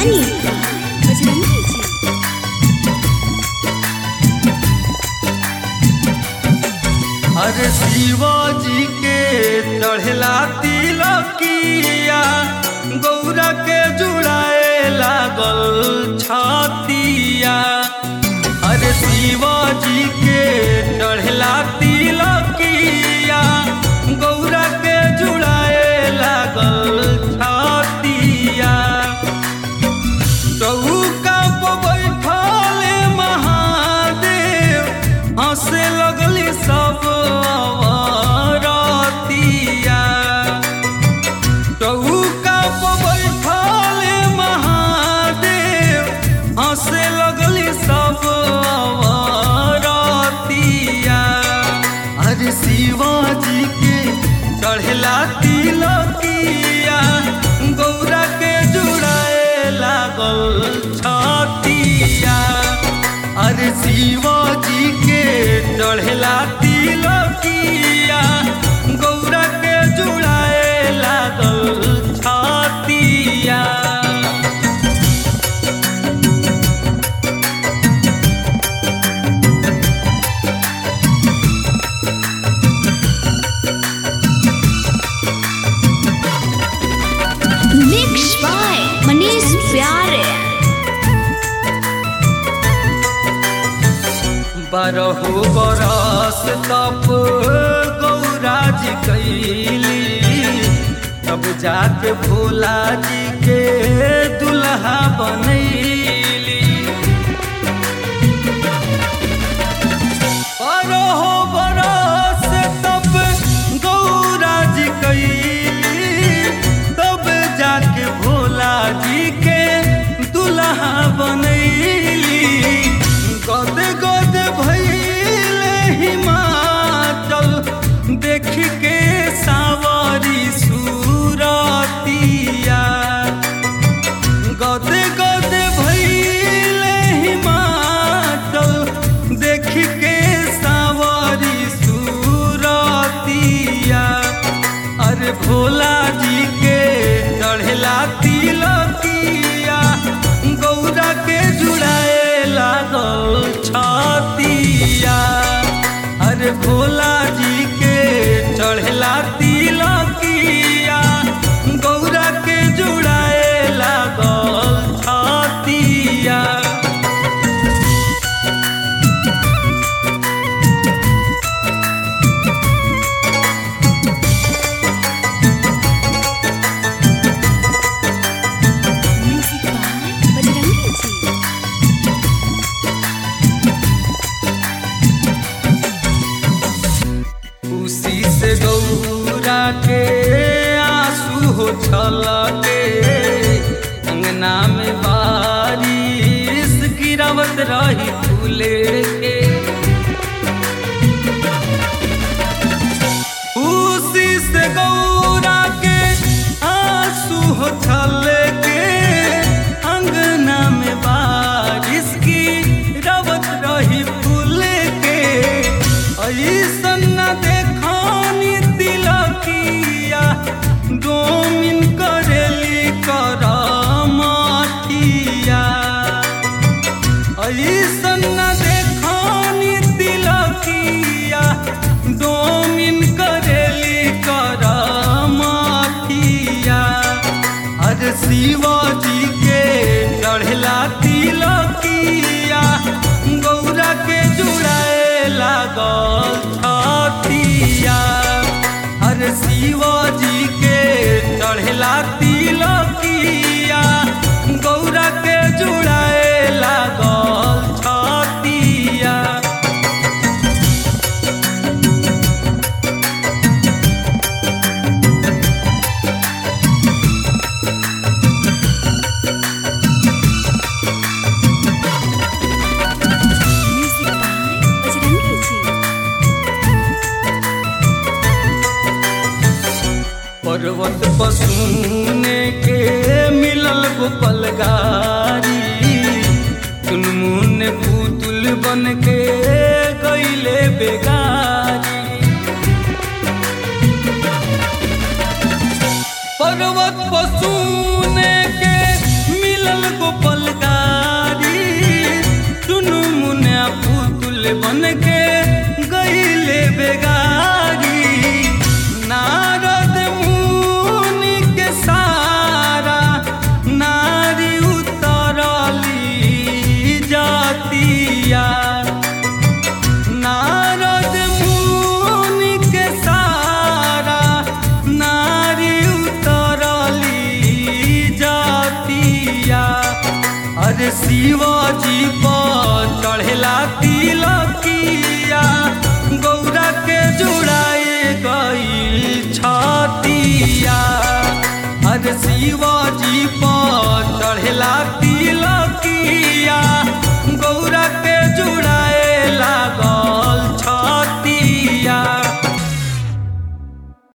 राजधानी बजरंगी जी। अरे शिवाजी के चढ़ला तिलकिया गौरा के जुड़ाए लागल छतिया। अरे शिवाजी के चढ़ला तिलकिया गौरा के जुड़ाए लागल छतिया। चौका पर बैठल महादेव हंसे लगली सब अवरतिया। चौका पर बैठल महादेव हंसे लगली सब अवरतिया। अरे शिवाजी के चढ़ला तिलकिया गौरा के जुड़ाए लागल छतिया। अरे शिवाजी के चढ़ला तिलकिया गौरा के जुड़ाए लागल छतिया। मिक्स बाय मनीष प्यारे। 12 बरस तप गौरा जी कैली तब जाके भोला जी के दुल्हा बनैली। 12 बरस तप गौरा जी कैली तब जाके भोला जी के दुल्हा बनैली। गद गद भइले हिमाचल देख के सावरी सूरतिया। गद गद भइले हिमाचल देख के सावरी सूरतिया। अरे भोला जी के चढ़ला तिलकिया गौरा के जुड़ाए लागल छतिया। अरे भोला जी के चढ़ला तिलकिया गौरा के जुड़ाए लागल छतिया। म्यूजिक बाय बजरंगी जी। उसी से गौरा के आंसू हो छलके अंगना में बारिश गिरावत रही फूले के। उसी से गौरा के आंसू हो छलके अंगना में बारिश गिरावत रही फूले के। ऐसन न देखनी तिलकिया डोमिन करेली करमठिया। ऐसन न देखनी तिलकिया डोमिन करेली करमठिया। अरे शिवाजी के चढ़ला तिलकिया गौरा के जुड़ाए लागल छतिया। अरे शिवाजी के चढ़ला तिलकिया गौरा के जुड़ाए लागल छतिया। म्यूजिक बाय बजरंगी जी। पर्वत पसूने के मिलल गोपल गारी चुनमुन पुतुल बन के गईले बेगारी। पर्वत पसूने के मिलल मिलल गोपाल गारी टुनु मुनिया पुतुल बन के गईले बेगारी नारद मुनि के सारा नारी उतरली जातिया नारद मुनि के सारा नारी उतरली जातिया अरे शिवाजी पर चढ़ेला तिलकिया गौरा के जुड़ाए गई छतिया अरे शिवा